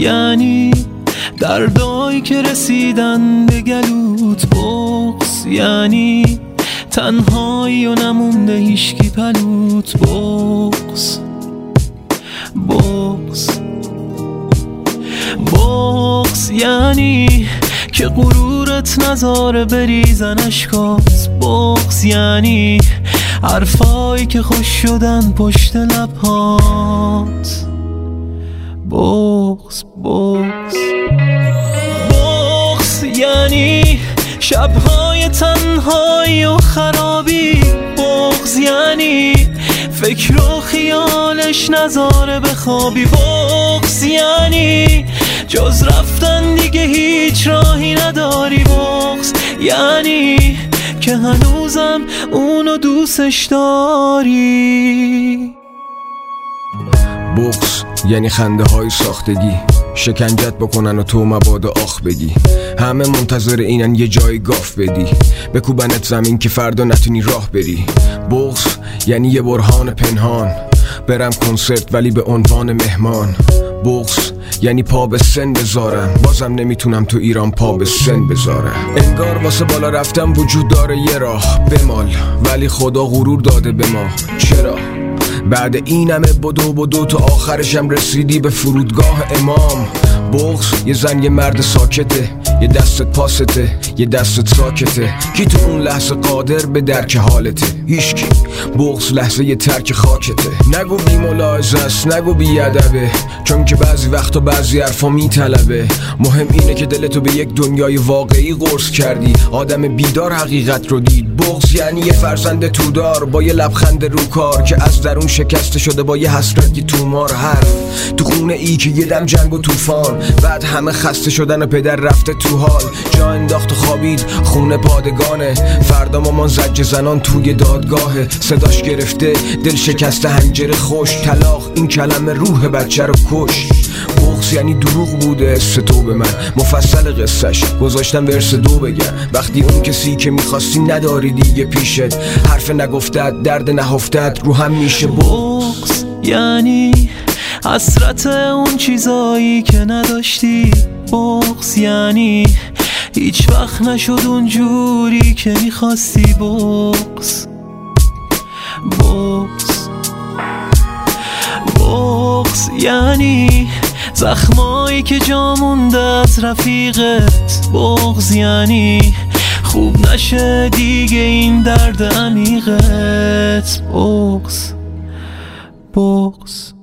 یعنی دردایی که رسیدن به گلوت. بغض یعنی تنهایی و نمونده هیشکی پلوت. بغض بغض بغض یعنی که غرورت نذاره بریزن اشکات. بغض یعنی حرفایی که خوش شدن پشت لبهات. بغض بغض بغض یعنی شبهای تنهایی و خرابی. بغض یعنی فکر و خیالش نذاره بخوابی. بغض یعنی جز رفتن دیگه هیچ راهی نداری. بغض یعنی که هنوزم اونو دوستش داری. بغض یعنی خنده های ساختگی، شکنجت بکنن و تو مبادا آخ بگی. همه منتظر اینن یه جای گاف بدی، بکوبنت زمین که فردا نتونی راه بری. بغض یعنی یه برهان پنهان، برم کنسرت ولی به عنوان مهمان. بغض یعنی پا به سن بذارم، بازم نمیتونم تو ایران پا به سن بذارم. انگار واسه بالا رفتم وجود داره یه راه بمال، ولی خدا غرور داده به ما. چرا؟ بعد این همه بدو تو آخرشم رسیدی به فرودگاه امام. بغض یه زن یه مرد ساکته، یه دستت پاسته یه دستت ساکته. کی تو اون لحظه قادر به درک حالته؟ هیچکی. بغض لحظه یه ترک خاکته. نگو بی ملاحظه است، نگو بی ادبه، چون که بعضی وقتا بعضی حرفا میطلبه. مهم اینه که دلتو به یک دنیای واقعی قرص کردی، آدم بیدار حقیقت رو دید. بغض یعنی یه فرزند تودار با یه لبخند رو کار که از درون شکسته شده با یه حسرت تومار. حرف تو خونه ای که یه دم جنگ و طوفان، بعد همه خسته شدن و پدر رفته تو حال. جا انداخت و خوابید خونه پادگانه، فردا مامان زجر زنان توی دادگاهه. صداش گرفته دل شکسته حنجره خوش، طلاق این کلمه روح بچه رو کش. بغض یعنی دروغ بوده تو به من، مفصل قصهش گذاشتم ورس 2 بگم. وقتی اون کسی که میخواستی نداری دیگه پیشت، حرف نگفتت درد نهفتت رو هم میشه. بغض یعنی حسرت اون چیزایی که نداشتی. بغض یعنی هیچ وقت نشد اون جوری که میخواستی. بغض بغض بغض یعنی زخمایی که جا مونده از رفیقت. بغض یعنی خوب نشه دیگه این درد عمیقت. بغض بغض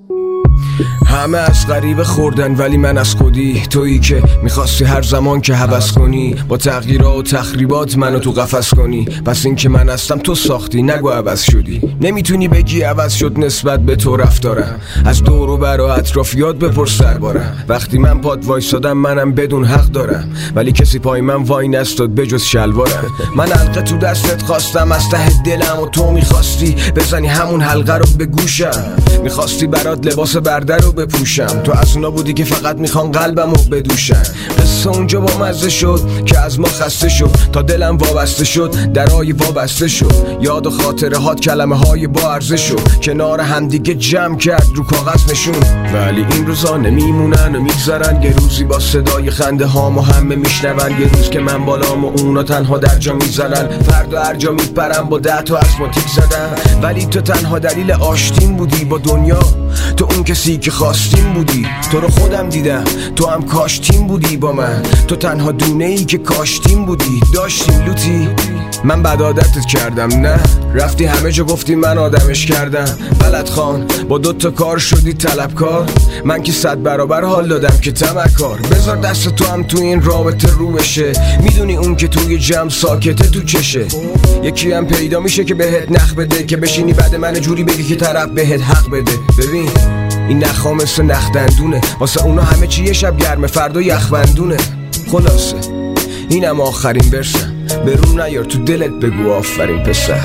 همه از غریبه خوردن ولی من از خودی. تویی که میخواستی هر زمان که هوس کنی، با تغییرات و تخریبات منو تو قفس کنی. پس این که من هستم تو ساختی، نگو عوض شدی. نمیتونی بگی عوض شد نسبت به تو رفتارم، از دور و بر و اطرافیات بپرس دربارم. وقتی من پاد وایسادم منم بدون حق دارم، ولی کسی پای من وای نستاد بجز شلوارم. من حلقه تو دستت خواستم از ته دلم، و تو میخواستی بزنی همون حلقه رو به گوشم. میخواستی برات لباس برده رو بپوشم، تو از اونا بودی که فقط میخوان قلبم رو بدوشن. قصه اونجا با مزه شد که از ما خسته شد، تا دلم وابسته شد درای وابسته شد. یاد و خاطره هات کلمه های با ارزش شد، کنار همدیگه جمع کرد رو کاغذ نشون. ولی این روزا نمیمونن و میگذرن، یه روزی با صدای خنده هامو همه میشنون. یه روز که من بالام و اونا تنها در جا میزنن، فردا هر جا میپرم با 10 تا اسماتیک زدن. ولی تو تنها دلیل آشتیم بودی با دنیا، تو اون کسی که خواستیم بودی. تو رو خودم دیدم تو هم کاشتیم بودی با من، تو تنها دونه ای که کاشتیم بودی. داشتیم لوتی من بد عادتت کردم، نه رفتی همه جا گفتی من آدمش کردم. بلد خان با 2 تا کار شدی طلبکار، من که 100 برابر حال دادم که تمکار. بذار دست تو هم تو این رابطه رو بشه، میدونی اون که توی جمع ساکته تو چشه. یکی هم پیدا میشه که بهت نخ بده، که بشینی بعد من جوری بگی که طرف بهت حق بده. ببین این نخا مثل نخدندونه، واسه اونا همه چی یه شب گرمه فردا یخبندونه. خلاصه اینم آخرین برسم، برون نیار تو دلت بگو آفرین پسر.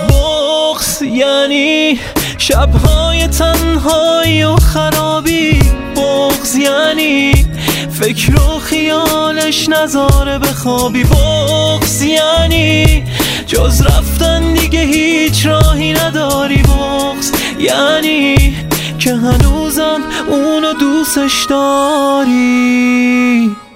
بغض یعنی شبهای تنهایی و خرابی. بغض یعنی فکر و خیالش نذاره بخوابی. بغض یعنی جز رفتن دیگه هیچ راهی نداری. بغض یعنی که که هنوزم اونو دوستش داری.